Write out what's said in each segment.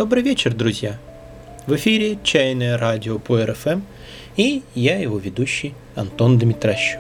Добрый вечер, друзья! В эфире «Чайное радио» по РФМ, и я его ведущий Антон Дмитрощук.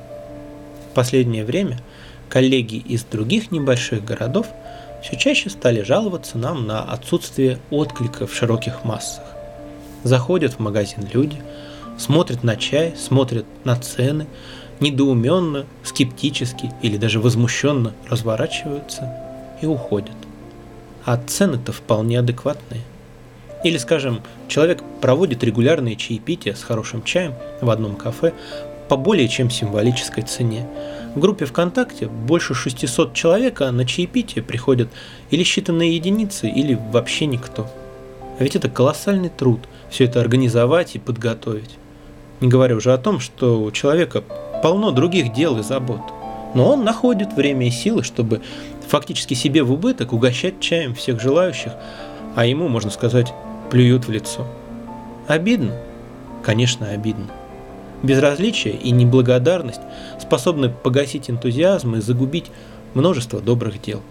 В последнее время коллеги из других небольших городов все чаще стали жаловаться нам на отсутствие отклика в широких массах. Заходят в магазин люди, смотрят на чай, смотрят на цены, недоуменно, скептически или даже возмущенно разворачиваются и уходят. А цены-то вполне адекватные. Или, скажем, человек проводит регулярные чаепития с хорошим чаем в одном кафе по более чем символической цене. В группе ВКонтакте больше 600 человек, а на чаепитие приходят или считанные единицы, или вообще никто. А ведь это колоссальный труд все это организовать и подготовить. Не говоря уже о том, что у человека полно других дел и забот. Но он находит время и силы, чтобы фактически себе в убыток угощать чаем всех желающих, а ему, можно сказать, плюют в лицо. Обидно? Конечно, обидно. Безразличие и неблагодарность способны погасить энтузиазм и загубить множество добрых дел.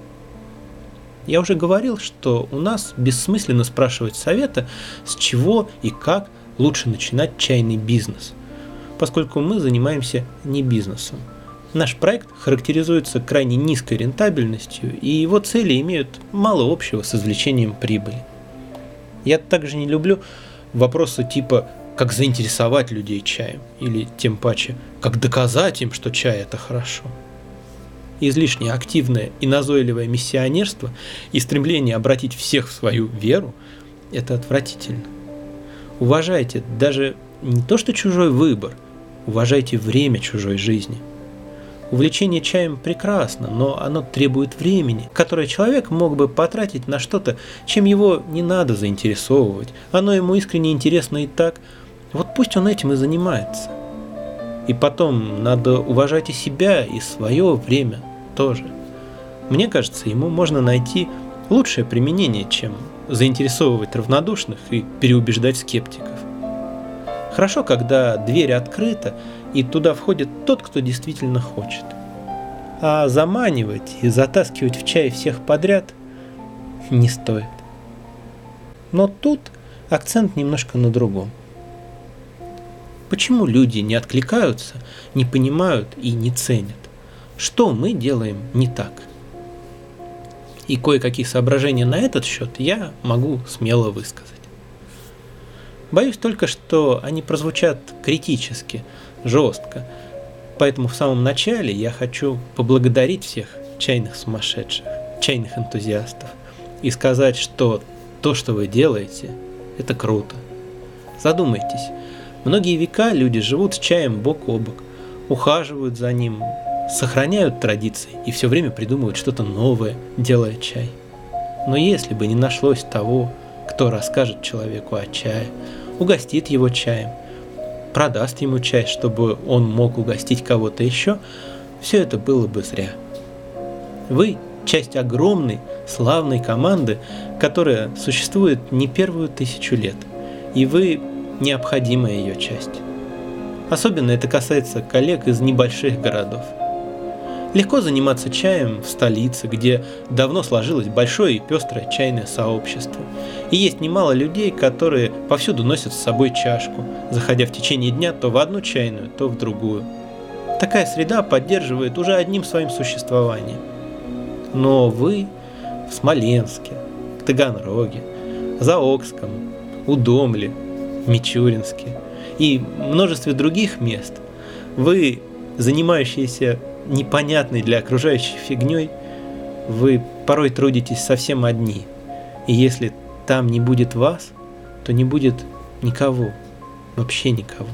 Я уже говорил, что у нас бессмысленно спрашивать совета, с чего и как лучше начинать чайный бизнес, поскольку мы занимаемся не бизнесом. Наш проект характеризуется крайне низкой рентабельностью, и его цели имеют мало общего с извлечением прибыли. Я также не люблю вопросы типа «как заинтересовать людей чаем?» или тем паче «как доказать им, что чай – это хорошо?». Излишне активное и назойливое миссионерство и стремление обратить всех в свою веру – это отвратительно. Уважайте даже не то что чужой выбор, уважайте время чужой жизни. Увлечение чаем прекрасно, но оно требует времени, которое человек мог бы потратить на что-то, чем его не надо заинтересовывать. Оно ему искренне интересно и так. Вот пусть он этим и занимается. И потом надо уважать и себя, и свое время тоже. Мне кажется, ему можно найти лучшее применение, чем заинтересовывать равнодушных и переубеждать скептиков. Хорошо, когда дверь открыта, и туда входит тот, кто действительно хочет. А заманивать и затаскивать в чай всех подряд не стоит. Но тут акцент немножко на другом. Почему люди не откликаются, не понимают и не ценят? Что мы делаем не так? И кое-какие соображения на этот счет я могу смело высказать. Боюсь только, что они прозвучат критически, жестко. Поэтому в самом начале я хочу поблагодарить всех чайных сумасшедших, чайных энтузиастов и сказать, что то, что вы делаете, это круто. Задумайтесь, многие века люди живут с чаем бок о бок, ухаживают за ним, сохраняют традиции и все время придумывают что-то новое, делая чай. Но если бы не нашлось того, кто расскажет человеку о чае, угостит его чаем, продаст ему чай, чтобы он мог угостить кого-то еще, все это было бы зря. Вы – часть огромной, славной команды, которая существует не первую 1000 лет, и вы – необходимая ее часть. Особенно это касается коллег из небольших городов. Легко заниматься чаем в столице, где давно сложилось большое и пестрое чайное сообщество. И есть немало людей, которые повсюду носят с собой чашку, заходя в течение дня то в одну чайную, то в другую. Такая среда поддерживает уже одним своим существованием. Но вы в Смоленске, в Таганроге, Заокском, Удомле, Мичуринске и множестве других мест, вы, занимающиеся непонятной для окружающих фигней, вы порой трудитесь совсем одни. И если там не будет вас, то не будет никого, вообще никого.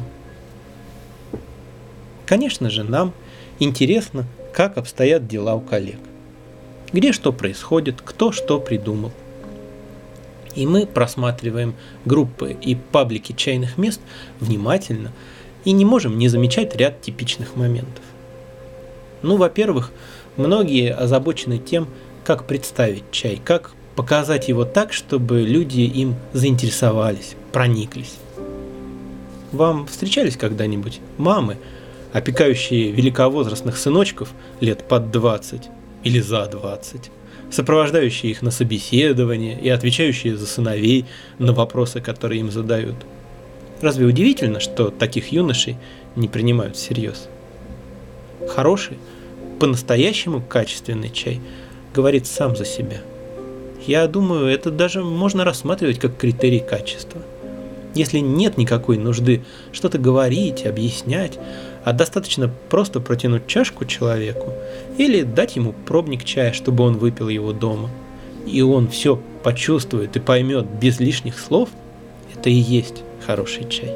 Конечно же, нам интересно, как обстоят дела у коллег. Где что происходит, кто что придумал. И мы просматриваем группы и паблики чайных мест внимательно и не можем не замечать ряд типичных моментов. Ну, во-первых, многие озабочены тем, как представить чай, как показать его так, чтобы люди им заинтересовались, прониклись. Вам встречались когда-нибудь мамы, опекающие великовозрастных сыночков лет под 20 или за 20, сопровождающие их на собеседование и отвечающие за сыновей на вопросы, которые им задают. Разве удивительно, что таких юношей не принимают всерьез? Хороший, по-настоящему качественный чай говорит сам за себя. Я думаю, это даже можно рассматривать как критерий качества. Если нет никакой нужды что-то говорить, объяснять, а достаточно просто протянуть чашку человеку или дать ему пробник чая, чтобы он выпил его дома, и он все почувствует и поймет без лишних слов, это и есть хороший чай.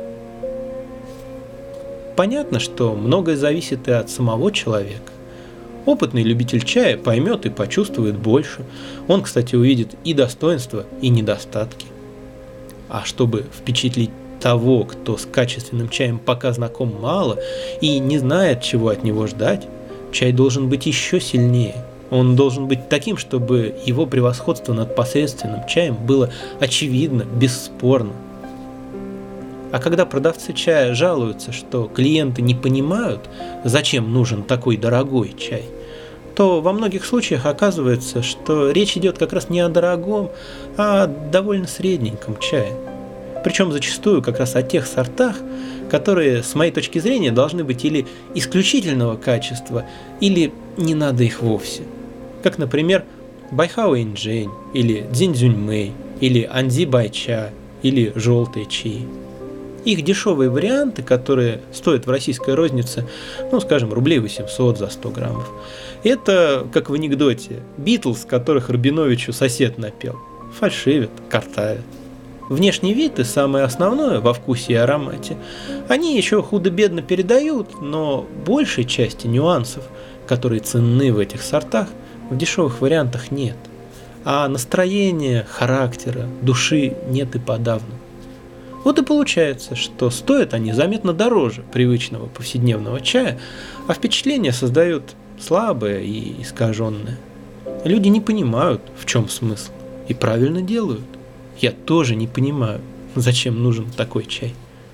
Понятно, что многое зависит и от самого человека. Опытный любитель чая поймет и почувствует больше. Он, кстати, увидит и достоинства, и недостатки. А чтобы впечатлить того, кто с качественным чаем пока знаком мало и не знает, чего от него ждать, чай должен быть еще сильнее. Он должен быть таким, чтобы его превосходство над посредственным чаем было очевидно, бесспорно. А когда продавцы чая жалуются, что клиенты не понимают, зачем нужен такой дорогой чай, то во многих случаях оказывается, что речь идет как раз не о дорогом, а о довольно средненьком чае. Причем зачастую как раз о тех сортах, которые, с моей точки зрения, должны быть или исключительного качества, или не надо их вовсе. Как, например, Байхао Инжэнь, или Цзиньцзюньмэй, или Анзи Байча, или желтые чаи. Их дешевые варианты, которые стоят в российской рознице, скажем, рублей 800 за 100 граммов, это, как в анекдоте, Битлз, которых Рабиновичу сосед напел. Фальшивят, картавят. Внешний вид и самое основное во вкусе и аромате они еще худо-бедно передают, но большей части нюансов, которые ценны в этих сортах, в дешевых вариантах нет. А настроения, характера, души нет и подавно. Вот и получается, что стоят они заметно дороже привычного повседневного чая, а впечатление создают слабое и искаженное. Люди не понимают, в чем смысл, и правильно делают. Я тоже не понимаю, зачем нужен такой чай.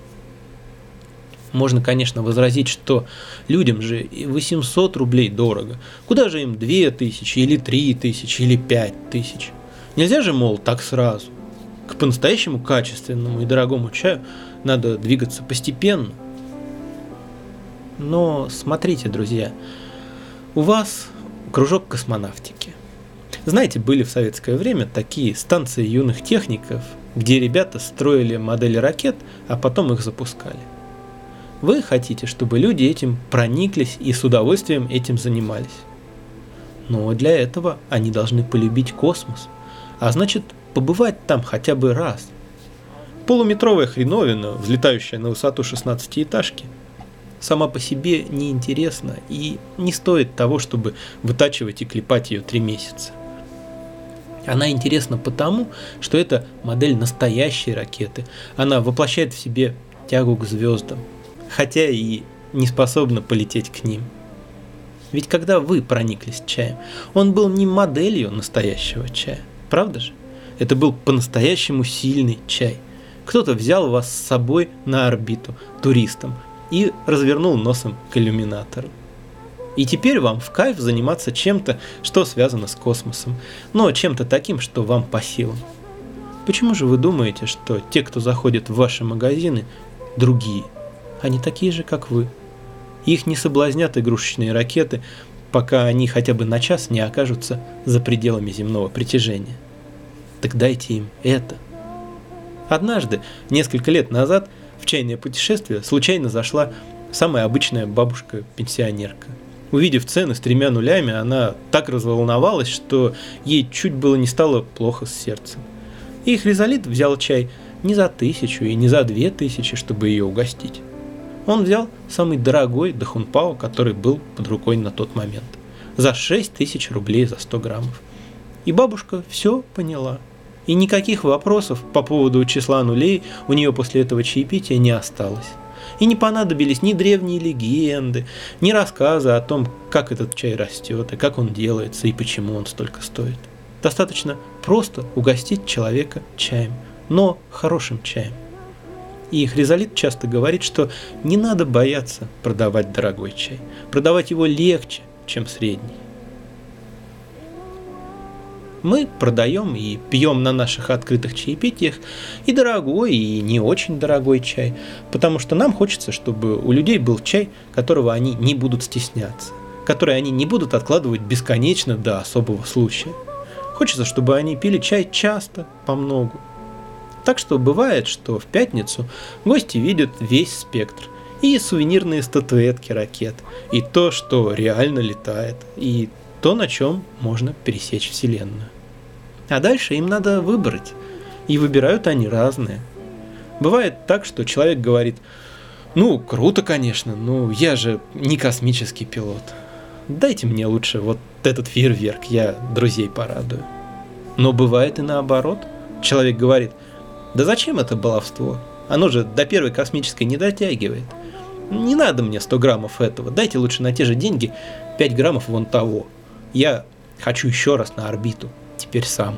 Можно, конечно, возразить, что людям же 800 рублей дорого. Куда же им 2000 или 3000 или 5000? Нельзя же, мол, так сразу. К по-настоящему качественному и дорогому чаю надо двигаться постепенно. Но смотрите, друзья, у вас кружок космонавтики. Знаете, были в советское время такие станции юных техников, где ребята строили модели ракет, а потом их запускали. Вы хотите, чтобы люди этим прониклись и с удовольствием этим занимались. Но для этого они должны полюбить космос, а значит, побывать там хотя бы раз. Полуметровая хреновина, взлетающая на высоту 16-этажки, сама по себе неинтересна и не стоит того, чтобы вытачивать и клепать ее 3 месяца. Она интересна потому, что это модель настоящей ракеты. Она воплощает в себе тягу к звездам, хотя и не способна полететь к ним. Ведь когда вы прониклись чаем, он был не моделью настоящего чая, правда же? Это был по-настоящему сильный чай. Кто-то взял вас с собой на орбиту туристом и развернул носом к иллюминатору. И теперь вам в кайф заниматься чем-то, что связано с космосом, но чем-то таким, что вам по силам. Почему же вы думаете, что те, кто заходит в ваши магазины, другие? Они такие же, как вы. Их не соблазнят игрушечные ракеты, пока они хотя бы на час не окажутся за пределами земного притяжения. Так дайте им это. Однажды, несколько лет назад, в чайное путешествие случайно зашла самая обычная бабушка-пенсионерка. Увидев цены с 3 нулями, она так разволновалась, что ей чуть было не стало плохо с сердцем. И Хризалит взял чай не за 1000 и не за 2000, чтобы ее угостить. Он взял самый дорогой дахунпао, который был под рукой на тот момент, за 6000 рублей за 100 граммов. И бабушка все поняла. И никаких вопросов по поводу числа нулей у нее после этого чаепития не осталось. И не понадобились ни древние легенды, ни рассказы о том, как этот чай растет, и как он делается, и почему он столько стоит. Достаточно просто угостить человека чаем, но хорошим чаем. И Хризалит часто говорит, что не надо бояться продавать дорогой чай. Продавать его легче, чем средний. Мы продаем и пьем на наших открытых чаепитиях и дорогой, и не очень дорогой чай, потому что нам хочется, чтобы у людей был чай, которого они не будут стесняться, который они не будут откладывать бесконечно до особого случая. Хочется, чтобы они пили чай часто, помногу. Так что бывает, что в пятницу гости видят весь спектр. И сувенирные статуэтки ракет, и то, что реально летает, и то, на чем можно пересечь Вселенную. А дальше им надо выбрать. И выбирают они разные. Бывает так, что человек говорит: ну, круто, конечно, но я же не космический пилот. Дайте мне лучше вот этот фейерверк, я друзей порадую. Но бывает и наоборот. Человек говорит: да зачем это баловство? Оно же до первой космической не дотягивает. Не надо мне 100 граммов этого, дайте лучше на те же деньги 5 граммов вон того. Я хочу еще раз на орбиту, теперь сам.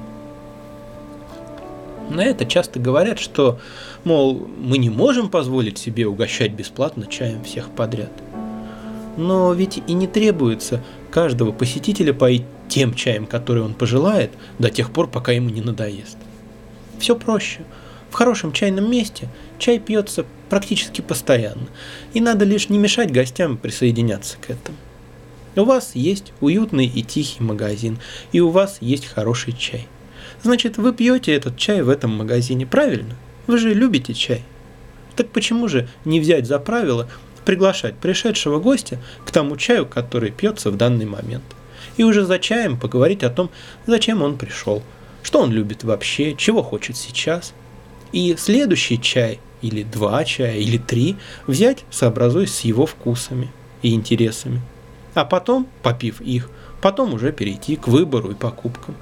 На это часто говорят, что, мол, мы не можем позволить себе угощать бесплатно чаем всех подряд. Но ведь и не требуется каждого посетителя поить тем чаем, который он пожелает, до тех пор, пока ему не надоест. Все проще. В хорошем чайном месте чай пьется практически постоянно, и надо лишь не мешать гостям присоединяться к этому. У вас есть уютный и тихий магазин, и у вас есть хороший чай. Значит, вы пьете этот чай в этом магазине, правильно? Вы же любите чай. Так почему же не взять за правило приглашать пришедшего гостя к тому чаю, который пьется в данный момент, и уже за чаем поговорить о том, зачем он пришел, что он любит вообще, чего хочет сейчас. И следующий чай, или 2 чая, или 3, взять, сообразуясь с его вкусами и интересами. А потом, попив их, потом уже перейти к выбору и покупкам.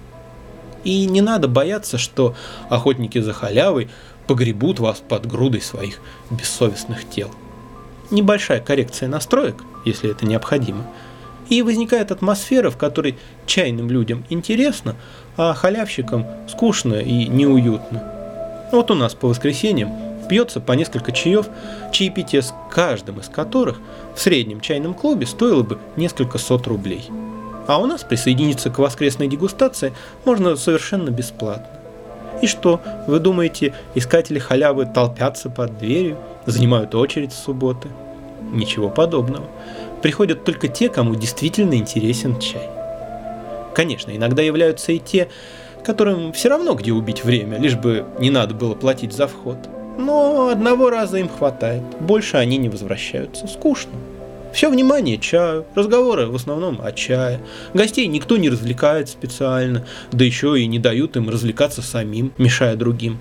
И не надо бояться, что охотники за халявой погребут вас под грудой своих бессовестных тел. Небольшая коррекция настроек, если это необходимо, и возникает атмосфера, в которой чайным людям интересно, а халявщикам скучно и неуютно. Вот у нас по воскресеньям пьется по несколько чаев, чаепитие с каждым из которых в среднем чайном клубе стоило бы несколько сот рублей. А у нас присоединиться к воскресной дегустации можно совершенно бесплатно. И что, вы думаете, искатели халявы толпятся под дверью, занимают очередь в субботы? Ничего подобного. Приходят только те, кому действительно интересен чай. Конечно, иногда являются и те, которым все равно где убить время, лишь бы не надо было платить за вход. Но одного раза им хватает, больше они не возвращаются, скучно. Все внимание чаю, разговоры в основном о чае. Гостей никто не развлекает специально, да еще и не дают им развлекаться самим, мешая другим.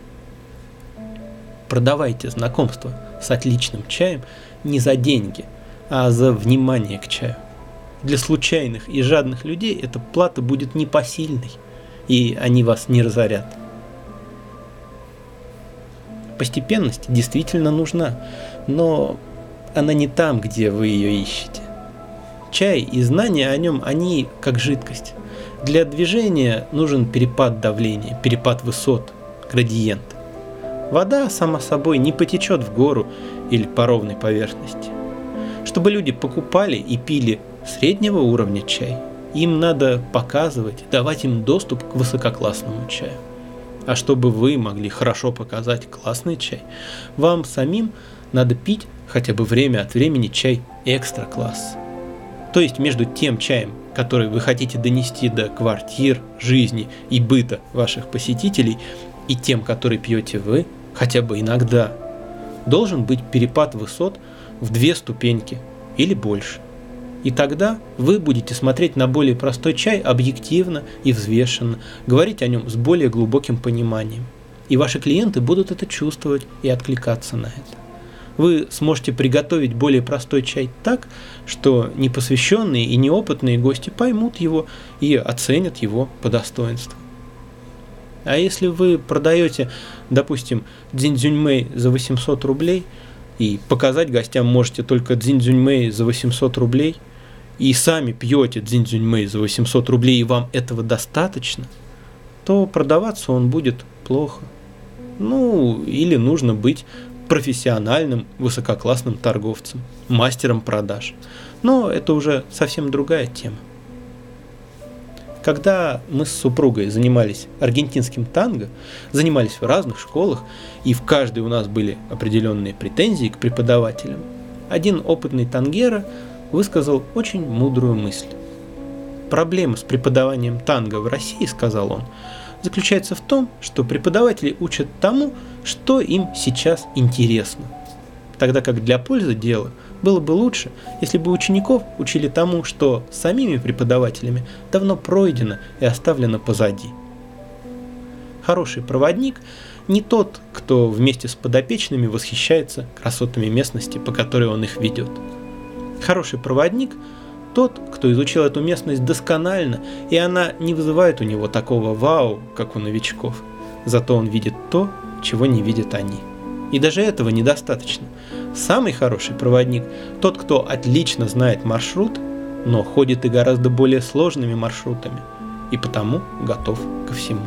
Продавайте знакомство с отличным чаем не за деньги, а за внимание к чаю. Для случайных и жадных людей эта плата будет непосильной, и они вас не разорят. Постепенность действительно нужна, но она не там, где вы ее ищете. Чай и знания о нем, они как жидкость. Для движения нужен перепад давления, перепад высот, градиент. Вода, сама собой, не потечет в гору или по ровной поверхности. Чтобы люди покупали и пили среднего уровня чай, им надо показывать, давать им доступ к высококлассному чаю. А чтобы вы могли хорошо показать классный чай, вам самим надо пить хотя бы время от времени чай экстра-класс. То есть между тем чаем, который вы хотите донести до квартир, жизни и быта ваших посетителей, и тем, который пьете вы, хотя бы иногда, должен быть перепад высот в 2 ступеньки или больше. И тогда вы будете смотреть на более простой чай объективно и взвешенно, говорить о нем с более глубоким пониманием. И ваши клиенты будут это чувствовать и откликаться на это. Вы сможете приготовить более простой чай так, что непосвященные и неопытные гости поймут его и оценят его по достоинству. А если вы продаете, допустим, дзиньцзюньмэй за 800 рублей, и показать гостям можете только дзиньцзюньмэй за 800 рублей, и сами пьете дзиньцзюньмэй за 800 рублей, и вам этого достаточно, то продаваться он будет плохо. Ну, или нужно быть профессиональным, высококлассным торговцем, мастером продаж. Но это уже совсем другая тема. Когда мы с супругой занимались аргентинским танго, занимались в разных школах, и в каждой у нас были определенные претензии к преподавателям, один опытный тангера высказал очень мудрую мысль. Проблема с преподаванием танго в России, сказал он, заключается в том, что преподаватели учат тому, что им сейчас интересно. Тогда как для пользы дела было бы лучше, если бы учеников учили тому, что самими преподавателями давно пройдено и оставлено позади. Хороший проводник не тот, кто вместе с подопечными восхищается красотами местности, по которой он их ведет. Хороший проводник – тот, кто изучил эту местность досконально, и она не вызывает у него такого вау, как у новичков. Зато он видит то, чего не видят они. И даже этого недостаточно. Самый хороший проводник – тот, кто отлично знает маршрут, но ходит и гораздо более сложными маршрутами, и потому готов ко всему.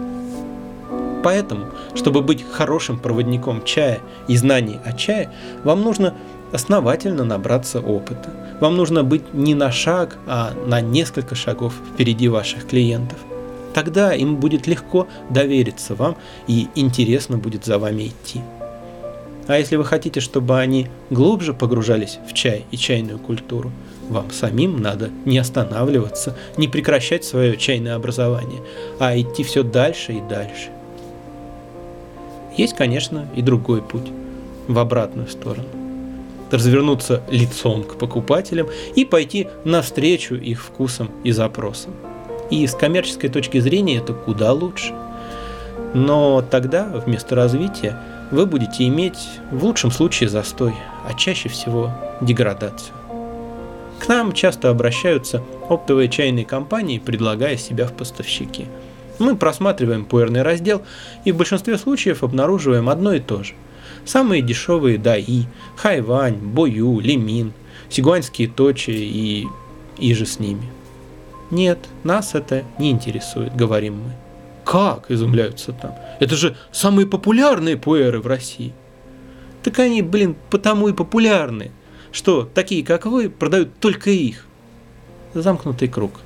Поэтому, чтобы быть хорошим проводником чая и знаний о чае, вам нужно основательно набраться опыта. Вам нужно быть не на шаг, а на несколько шагов впереди ваших клиентов. Тогда им будет легко довериться вам и интересно будет за вами идти. А если вы хотите, чтобы они глубже погружались в чай и чайную культуру, вам самим надо не останавливаться, не прекращать свое чайное образование, а идти все дальше и дальше. Есть, конечно, и другой путь, в обратную сторону. Развернуться лицом к покупателям и пойти навстречу их вкусам и запросам. И с коммерческой точки зрения это куда лучше. Но тогда вместо развития вы будете иметь в лучшем случае застой, а чаще всего деградацию. К нам часто обращаются оптовые чайные компании, предлагая себя в поставщики. Мы просматриваем пуэрный раздел и в большинстве случаев обнаруживаем одно и то же. Самые дешевые Даи, Хайвань, Бою, Лимин, сигуаньские точи и иже с ними. Нет, нас это не интересует, говорим мы. Как? Изумляются там. Это же самые популярные пуэры в России. Так они, потому и популярны, что такие, как вы, продают только их. Замкнутый круг.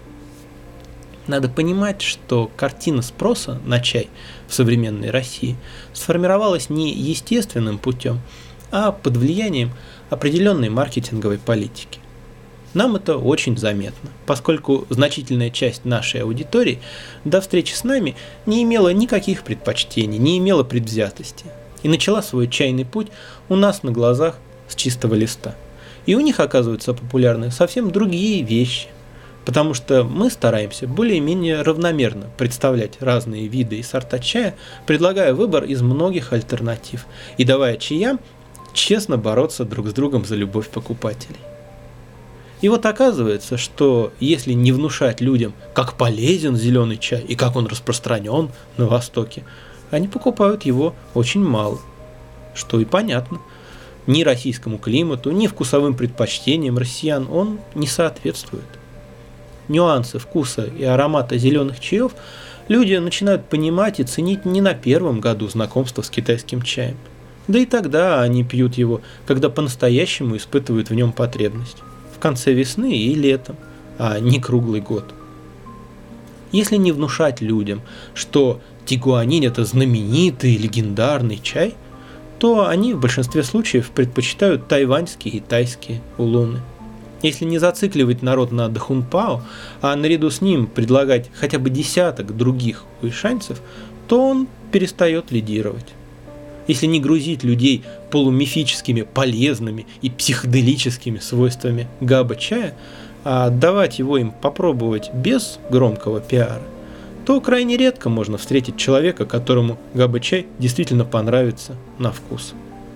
Надо понимать, что картина спроса на чай в современной России сформировалась не естественным путем, а под влиянием определенной маркетинговой политики. Нам это очень заметно, поскольку значительная часть нашей аудитории до встречи с нами не имела никаких предпочтений, не имела предвзятости и начала свой чайный путь у нас на глазах с чистого листа. И у них оказываются популярны совсем другие вещи, потому что мы стараемся более-менее равномерно представлять разные виды и сорта чая, предлагая выбор из многих альтернатив и давая чаям честно бороться друг с другом за любовь покупателей. И вот оказывается, что если не внушать людям, как полезен зеленый чай и как он распространен на Востоке, они покупают его очень мало, что и понятно. Ни российскому климату, ни вкусовым предпочтениям россиян он не соответствует. Нюансы вкуса и аромата зеленых чаев люди начинают понимать и ценить не на первом году знакомства с китайским чаем. Да и тогда они пьют его, когда по-настоящему испытывают в нем потребность. В конце весны и летом, а не круглый год. Если не внушать людям, что тигуанин – это знаменитый легендарный чай, то они в большинстве случаев предпочитают тайваньские и тайские улуны. Если не зацикливать народ на дахунпао, а наряду с ним предлагать хотя бы десяток других уишаньцев, то он перестает лидировать. Если не грузить людей полумифическими, полезными и психоделическими свойствами габа-чая, а отдавать его им попробовать без громкого пиара, то крайне редко можно встретить человека, которому габа-чай действительно понравится на вкус.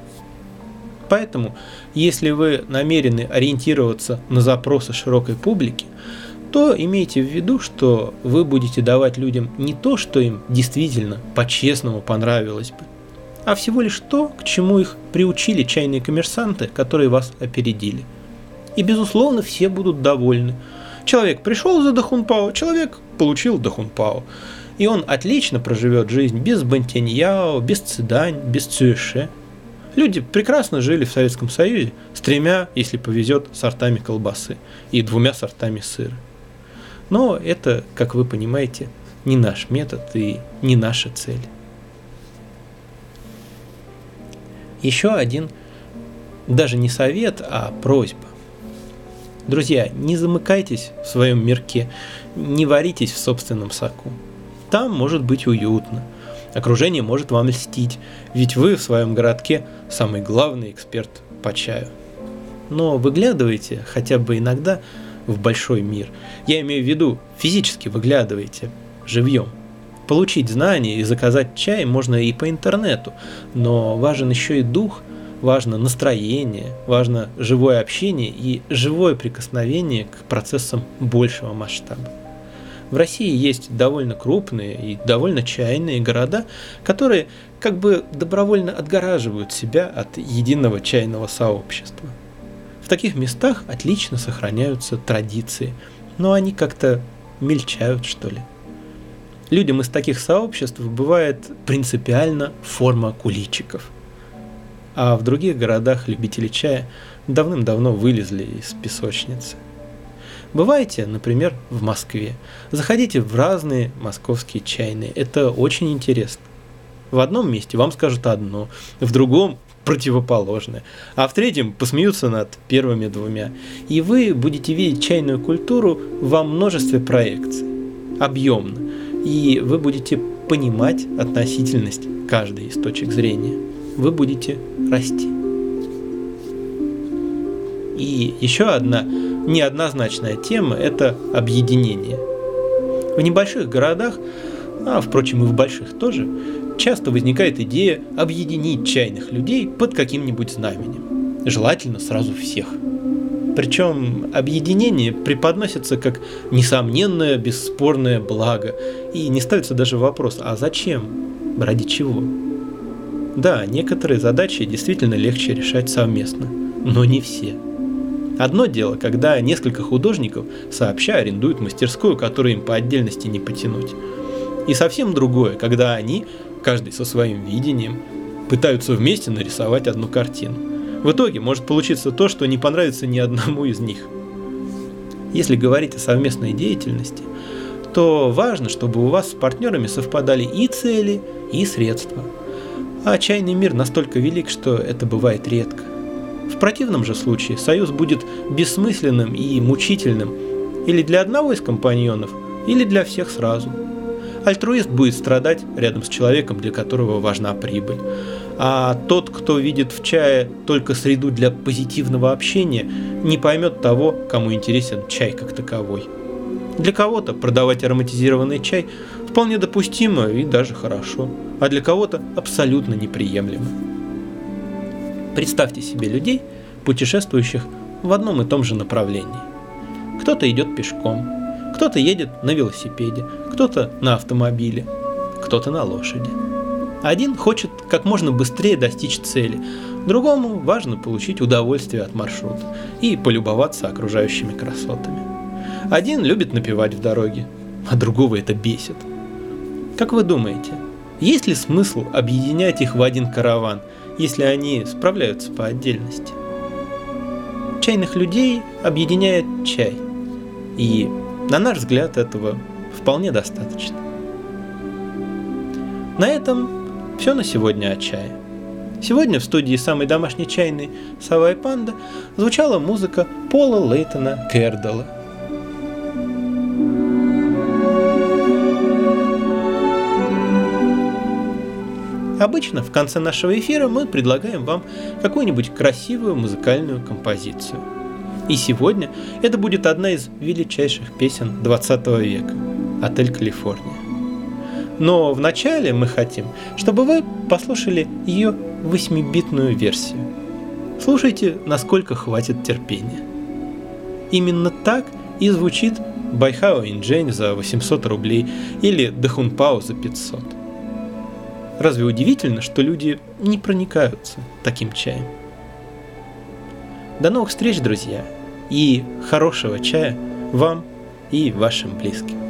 Поэтому, если вы намерены ориентироваться на запросы широкой публики, то имейте в виду, что вы будете давать людям не то, что им действительно по-честному понравилось бы, а всего лишь то, к чему их приучили чайные коммерсанты, которые вас опередили. И, безусловно, все будут довольны. Человек пришел за дахунпао, человек получил дахунпао. И он отлично проживет жизнь без бантяньяо, без цидань, без цюэше. Люди прекрасно жили в Советском Союзе с 3, если повезет, сортами колбасы и 2 сортами сыра. Но это, как вы понимаете, не наш метод и не наша цель. Еще один, даже не совет, а просьба. Друзья, не замыкайтесь в своем мирке, не варитесь в собственном соку. Там может быть уютно, окружение может вам льстить, ведь вы в своем городке самый главный эксперт по чаю. Но выглядывайте хотя бы иногда в большой мир. Я имею в виду, физически выглядывайте, живьем. Получить знания и заказать чай можно и по интернету, но важен еще и дух, важно настроение, важно живое общение и живое прикосновение к процессам большего масштаба. В России есть довольно крупные и довольно чайные города, которые как бы добровольно отгораживают себя от единого чайного сообщества. В таких местах отлично сохраняются традиции, но они как-то мельчают, что ли. Людям из таких сообществ бывает принципиально форма куличиков. А в других городах любители чая давным-давно вылезли из песочницы. Бывайте, например, в Москве. Заходите в разные московские чайные. Это очень интересно. В одном месте вам скажут одно, в другом противоположное, а в третьем посмеются над первыми двумя. И вы будете видеть чайную культуру во множестве проекций, объемно. И вы будете понимать относительность каждой из точек зрения. Вы будете расти. И еще одна неоднозначная тема – это объединение. В небольших городах, а впрочем и в больших тоже, часто возникает идея объединить чайных людей под каким-нибудь знаменем. Желательно сразу всех. Причем объединение преподносится как несомненное, бесспорное благо, и не ставится даже вопрос, а зачем, ради чего? Да, некоторые задачи действительно легче решать совместно, но не все. Одно дело, когда несколько художников сообща арендуют мастерскую, которую им по отдельности не потянуть. И совсем другое, когда они, каждый со своим видением, пытаются вместе нарисовать одну картину. В итоге может получиться то, что не понравится ни одному из них. Если говорить о совместной деятельности, то важно, чтобы у вас с партнерами совпадали и цели, и средства. А чайный мир настолько велик, что это бывает редко. В противном же случае союз будет бессмысленным и мучительным или для одного из компаньонов, или для всех сразу. Альтруист будет страдать рядом с человеком, для которого важна прибыль. А тот, кто видит в чае только среду для позитивного общения, не поймет того, кому интересен чай как таковой. Для кого-то продавать ароматизированный чай вполне допустимо и даже хорошо, а для кого-то абсолютно неприемлемо. Представьте себе людей, путешествующих в одном и том же направлении. Кто-то идет пешком, кто-то едет на велосипеде, кто-то на автомобиле, кто-то на лошади. Один хочет как можно быстрее достичь цели, другому важно получить удовольствие от маршрута и полюбоваться окружающими красотами. Один любит напевать в дороге, а другого это бесит. Как вы думаете, есть ли смысл объединять их в один караван, если они справляются по отдельности? Чайных людей объединяет чай, и, на наш взгляд, этого вполне достаточно. На этом все на сегодня о чае. Сегодня в студии самой домашней чайной «Сова и Панда» звучала музыка Пола Лейтона Кердала. Обычно в конце нашего эфира мы предлагаем вам какую-нибудь красивую музыкальную композицию. И сегодня это будет одна из величайших песен 20 века – «Отель Калифорния». Но вначале мы хотим, чтобы вы послушали ее 8-битную версию. Слушайте, насколько хватит терпения. Именно так и звучит «Байхао Инджень» за 800 рублей или «Дахунпао» за 500. Разве удивительно, что люди не проникаются таким чаем? До новых встреч, друзья, и хорошего чая вам и вашим близким.